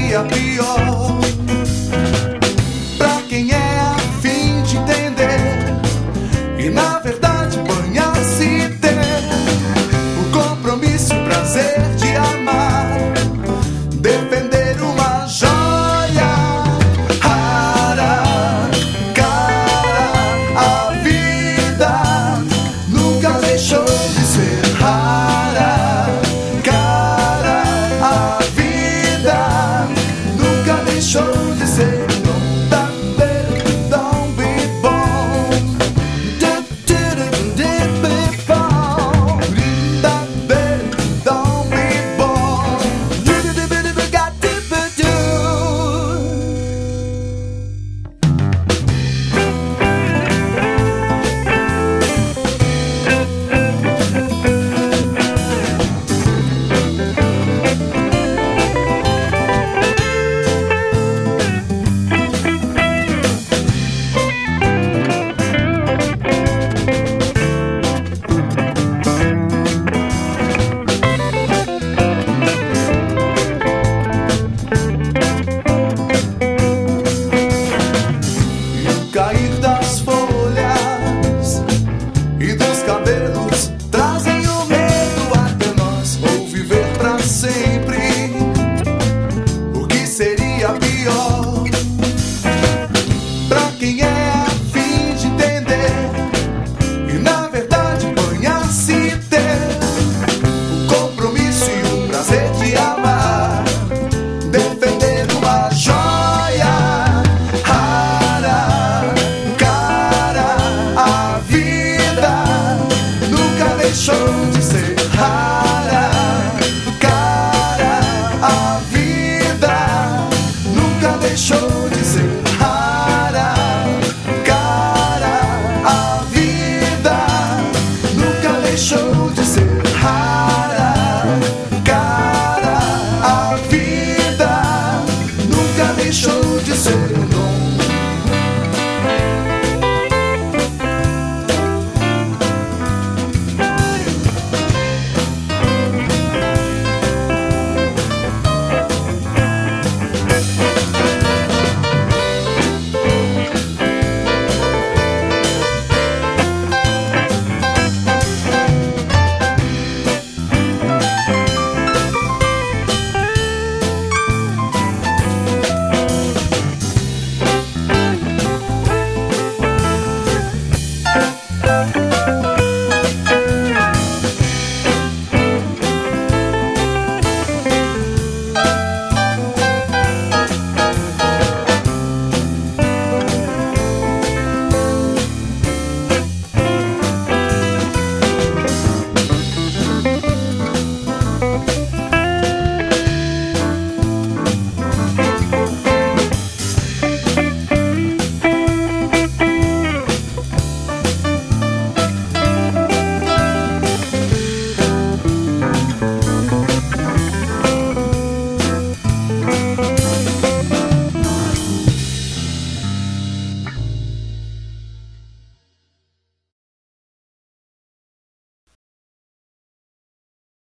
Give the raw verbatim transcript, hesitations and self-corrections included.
seria pior? Pra quem é a fim de entender e na verdade banhar-se ter o compromisso e o prazer de amar, defender uma joia rara, cara, a vida nunca deixou de ser rara, cara, a vida nunca deixou de ser. Cair das folhas e dos cabelos trazem o medo até nós, ou viver pra sempre. O que seria pior? Pra quem é a fim de entender e na verdade banhar-se ter o compromisso e o prazer de amar, defender uma joia rara, a vida nunca deixou de ser rara, cara, a